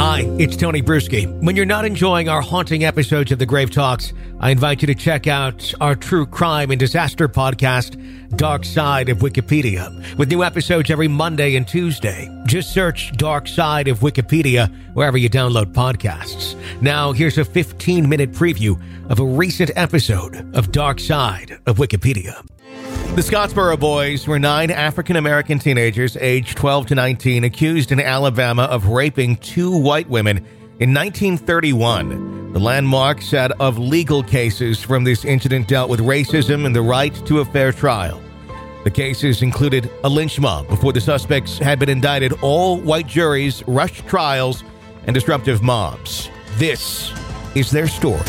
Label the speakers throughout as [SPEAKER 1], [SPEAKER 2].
[SPEAKER 1] Hi, it's Tony Bruschi. When you're not enjoying our haunting episodes of The Grave Talks, I invite you to check out our true crime and disaster podcast, Dark Side of Wikipedia, with new episodes every Monday and Tuesday. Just search Dark Side of Wikipedia wherever you download podcasts. Now, here's a 15-minute preview of a recent episode of Dark Side of Wikipedia. The Scottsboro Boys were 9 African-American teenagers aged 12 to 19 accused in Alabama of raping 2 white women in 1931. The landmark set of legal cases from this incident dealt with racism and the right to a fair trial. The cases included a lynch mob before the suspects had been indicted, all white juries, rushed trials, and disruptive mobs. This is their story.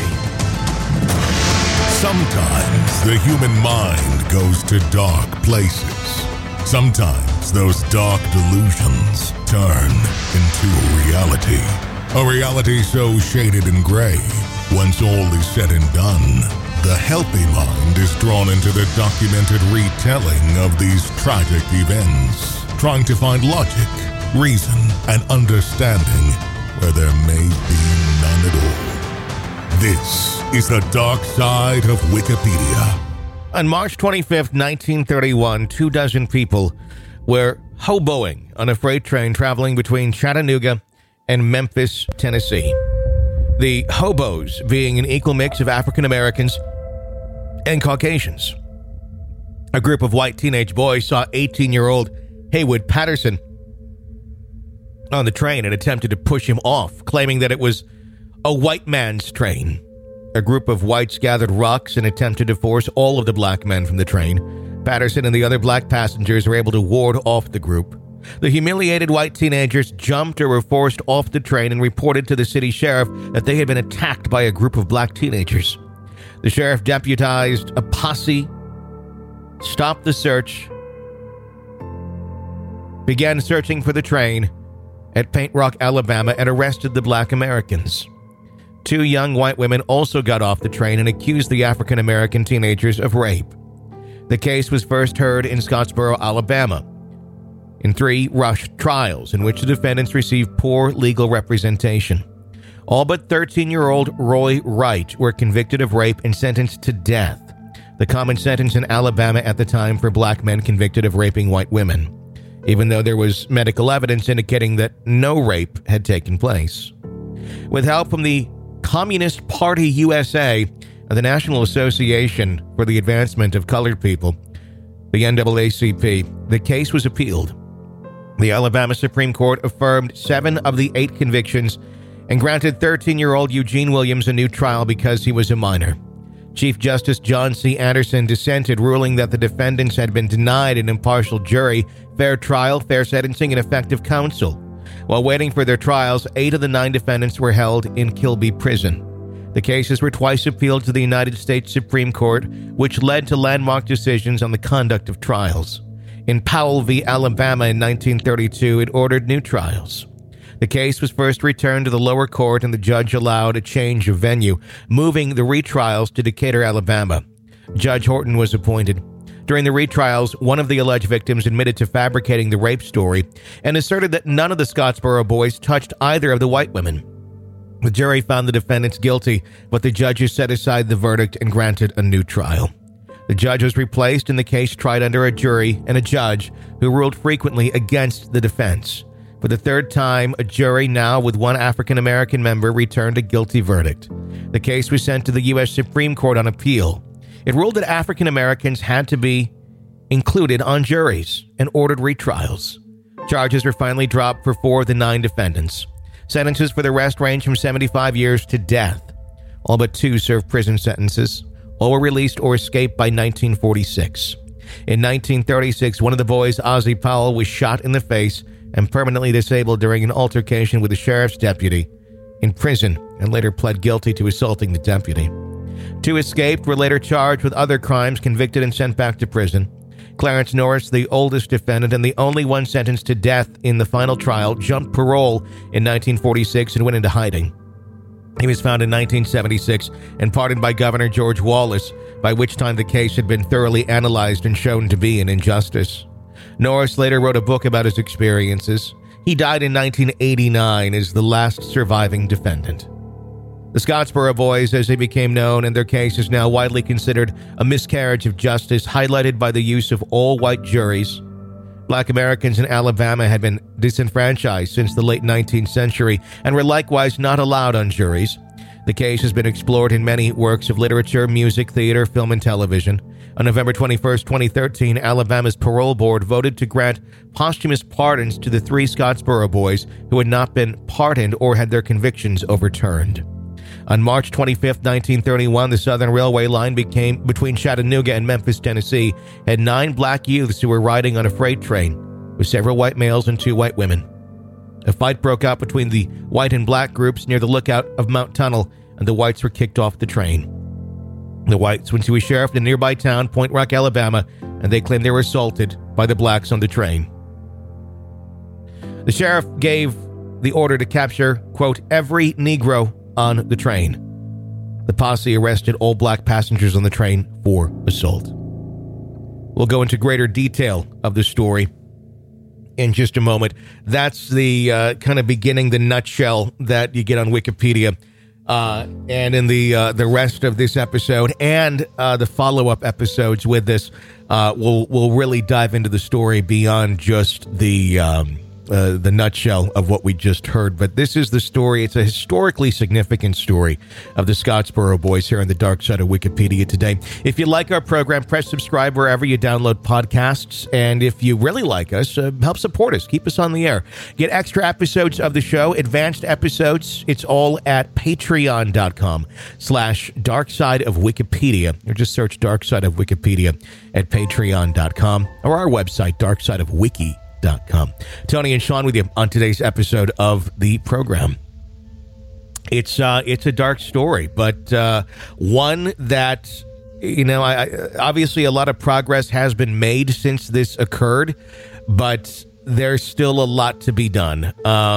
[SPEAKER 2] Sometimes the human mind goes to dark places. Sometimes those dark delusions turn into a reality so shaded in gray. Once all is said and done, the healthy mind is drawn into the documented retelling of these tragic events, trying to find logic, reason, and understanding where there may be none at all. This is the Dark Side of Wikipedia.
[SPEAKER 1] On March 25th, 1931, 24 people were hoboing on a freight train traveling between Chattanooga and Memphis, Tennessee. The hobos being an equal mix of African Americans and Caucasians. A group of white teenage boys saw 18-year-old Haywood Patterson on the train and attempted to push him off, claiming that it was a white man's train. A group of whites gathered rocks and attempted to force all of the black men from the train. Patterson and the other black passengers were able to ward off the group. The humiliated white teenagers jumped or were forced off the train and reported to the city sheriff that they had been attacked by a group of black teenagers. The sheriff deputized a posse, stopped the search, began searching for the train at Paint Rock, Alabama, and arrested the black Americans. 2 young white women also got off the train and accused the African-American teenagers of rape. The case was first heard in Scottsboro, Alabama, in 3 rushed trials in which the defendants received poor legal representation. All but 13-year-old Roy Wright were convicted of rape and sentenced to death, the common sentence in Alabama at the time for black men convicted of raping white women, even though there was medical evidence indicating that no rape had taken place. With help from the Communist Party USA and the National Association for the Advancement of Colored People, the NAACP, the case was appealed. The Alabama Supreme Court affirmed 7 of the 8 convictions and granted 13-year-old Eugene Williams a new trial because he was a minor. Chief Justice John C. Anderson dissented, ruling that the defendants had been denied an impartial jury, fair trial, fair sentencing, and effective counsel. While waiting for their trials, 8 of the 9 defendants were held in Kilby Prison. The cases were twice appealed to the United States Supreme Court, which led to landmark decisions on the conduct of trials. In Powell v. Alabama in 1932, it ordered new trials. The case was first returned to the lower court, and the judge allowed a change of venue, moving the retrials to Decatur, Alabama. Judge Horton was appointed. During the retrials, one of the alleged victims admitted to fabricating the rape story and asserted that none of the Scottsboro boys touched either of the white women. The jury found the defendants guilty, but the judges set aside the verdict and granted a new trial. The judge was replaced and the case tried under a jury and a judge who ruled frequently against the defense. For the 3rd time, a jury, now with 1 African-American member, returned a guilty verdict. The case was sent to the U.S. Supreme Court on appeal. It ruled that African Americans had to be included on juries and ordered retrials. Charges were finally dropped for 4 of the 9 defendants. Sentences for the rest range from 75 years to death. All but 2 served prison sentences. All were released or escaped by 1946. In 1936, one of the boys, Ozzie Powell, was shot in the face and permanently disabled during an altercation with a sheriff's deputy in prison and later pled guilty to assaulting the deputy. 2 escaped, were later charged with other crimes, convicted, and sent back to prison. Clarence Norris, the oldest defendant and the only one sentenced to death in the final trial, jumped parole in 1946 and went into hiding. He was found in 1976 and pardoned by Governor George Wallace, by which time the case had been thoroughly analyzed and shown to be an injustice. Norris later wrote a book about his experiences. He died in 1989 as the last surviving defendant. The Scottsboro Boys, as they became known, and their case is now widely considered a miscarriage of justice, highlighted by the use of all-white juries. Black Americans in Alabama had been disenfranchised since the late 19th century and were likewise not allowed on juries. The case has been explored in many works of literature, music, theater, film, and television. On November 21, 2013, Alabama's parole board voted to grant posthumous pardons to the 3 Scottsboro boys who had not been pardoned or had their convictions overturned. On March 25, 1931, the Southern Railway line between Chattanooga and Memphis, Tennessee, had 9 black youths who were riding on a freight train with several white males and 2 white women. A fight broke out between the white and black groups near the lookout of Mount Tunnel, and the whites were kicked off the train. The whites went to a sheriff in a nearby town, Point Rock, Alabama, and they claimed they were assaulted by the blacks on the train. The sheriff gave the order to capture, quote, every Negro on the train. The posse arrested all black passengers on the train for assault. We'll go into greater detail of the story in just a moment. That's the kind of beginning, the nutshell that you get on Wikipedia. And in the rest of this episode and the follow-up episodes with this, we'll really dive into the story beyond just the nutshell of what we just heard. But this is the story. It's a historically significant story of the Scottsboro Boys here on the dark side of Wikipedia today. If you like our program, press subscribe wherever you download podcasts. And if you really like us, help support us. Keep us on the air. Get extra episodes of the show, advanced episodes. It's all at patreon.com/darkside of Wikipedia. Or just search Dark Side of Wikipedia at patreon.com or our website, darksideofwiki.com. Tony and Sean with you on today's episode of the program. It's a dark story, but one that, you know, obviously a lot of progress has been made since this occurred, but there's still a lot to be done.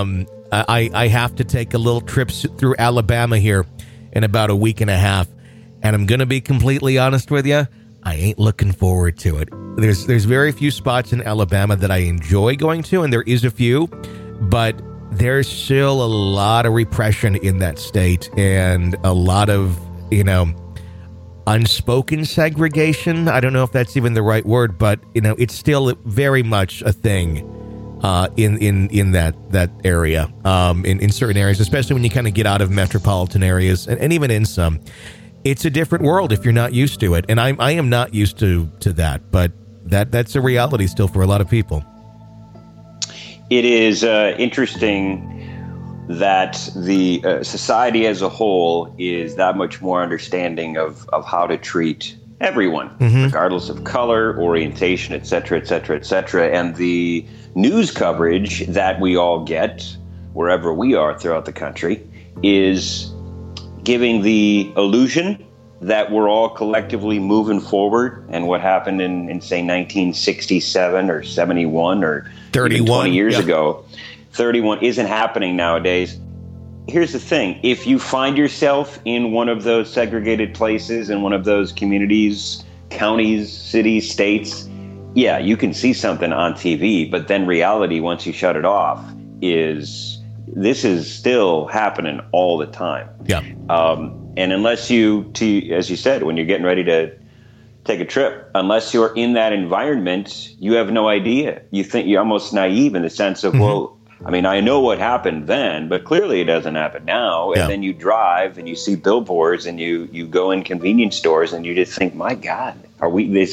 [SPEAKER 1] I have to take a little trip through Alabama here in about a week and a half, and I'm going to be completely honest with you, I ain't looking forward to it. There's very few spots in Alabama that I enjoy going to, and there is a few, but there's still a lot of repression in that state and a lot of, you know, unspoken segregation. I don't know if that's even the right word, but, you know, it's still very much a thing in that area, in certain areas, especially when you kind of get out of metropolitan areas and even in some. It's a different world if you're not used to it, and I am not used to that, but that's a reality still for a lot of people.
[SPEAKER 3] It is interesting that the society as a whole is that much more understanding of how to treat everyone, regardless of color, orientation, et cetera, et cetera, et cetera. And the news coverage that we all get wherever we are throughout the country is giving the illusion that we're all collectively moving forward, and what happened in say, 1967 or 71 or
[SPEAKER 1] 31
[SPEAKER 3] 20 years ago, 31 isn't happening nowadays. Here's the thing. If you find yourself in one of those segregated places, in one of those communities, counties, cities, states, yeah, you can see something on TV, but then reality, once you shut it off, is this is still happening all the time.
[SPEAKER 1] Yeah.
[SPEAKER 3] And unless you, as you said, when you're getting ready to take a trip, unless you're in that environment, you have no idea. You think you're almost naive in the sense of, well, I mean, I know what happened then, but clearly it doesn't happen now. And then you drive and you see billboards and you go in convenience stores and you just think, my God, are we on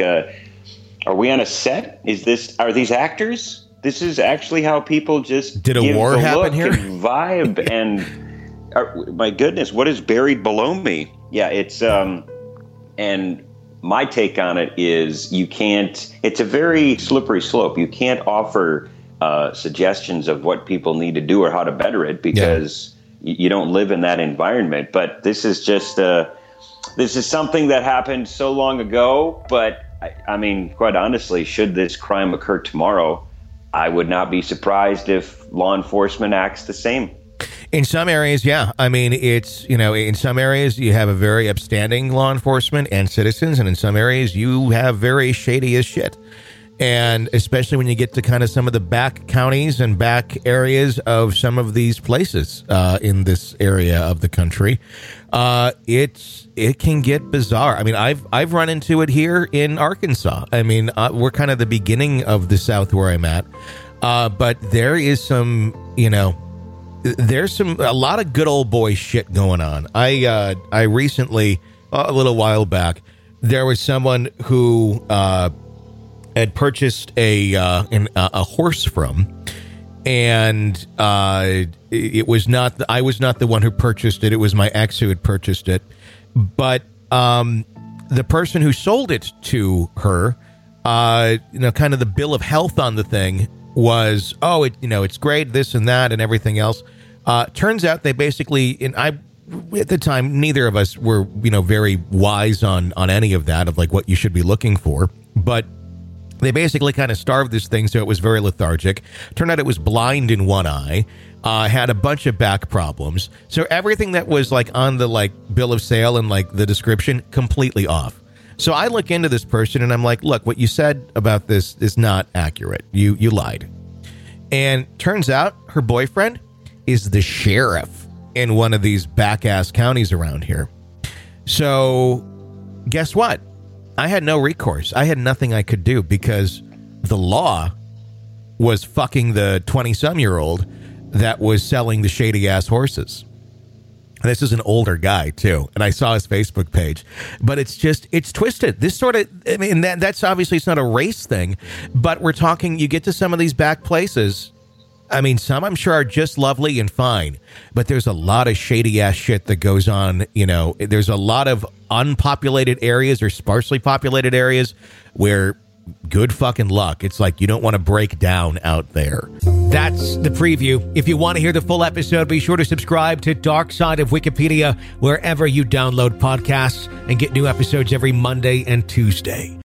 [SPEAKER 3] a set? Are these actors? This is actually how people just
[SPEAKER 1] did a war happen here?
[SPEAKER 3] And vibe and my goodness, what is buried below me? Yeah, it's and my take on it is you can't. It's a very slippery slope. You can't offer suggestions of what people need to do or how to better it because you don't live in that environment. But this is just this is something that happened so long ago. But I mean, quite honestly, should this crime occur tomorrow, I would not be surprised if law enforcement acts the same.
[SPEAKER 1] In some areas, yeah. I mean, it's, you know, in some areas you have a very upstanding law enforcement and citizens, and in some areas you have very shady as shit. And especially when you get to kind of some of the back counties and back areas of some of these places in this area of the country, it can get bizarre. I mean, I've run into it here in Arkansas. I mean, we're kind of the beginning of the South where I'm at, but there is some, there's a lot of good old boy shit going on. I recently, a little while back, there was someone who had purchased a horse from, and it was not I was not the one who purchased it. It was my ex who had purchased it, but the person who sold it to her, kind of the bill of health on the thing was, it's great, this and that and everything else. Turns out they basically, at the time, neither of us were, very wise on any of that, of like what you should be looking for, but they basically kind of starved this thing so it was very lethargic. Turned out it was blind in one eye, had a bunch of back problems. So everything that was like on the like bill of sale and like the description, completely off. So I look into this person and I'm like, look, what you said about this is not accurate. You lied. And turns out her boyfriend is the sheriff in one of these back-ass counties around here. So guess what? I had no recourse. I had nothing I could do because the law was fucking the 20-some-year-old that was selling the shady-ass horses. This is an older guy, too, and I saw his Facebook page. But it's twisted. This sort of, I mean, that's obviously, it's not a race thing, but we're talking, you get to some of these back places, I mean, some I'm sure are just lovely and fine, but there's a lot of shady ass shit that goes on. There's a lot of unpopulated areas or sparsely populated areas where good fucking luck. It's like you don't want to break down out there.
[SPEAKER 4] That's the preview. If you want to hear the full episode, be sure to subscribe to Dark Side of Wikipedia wherever you download podcasts and get new episodes every Monday and Tuesday.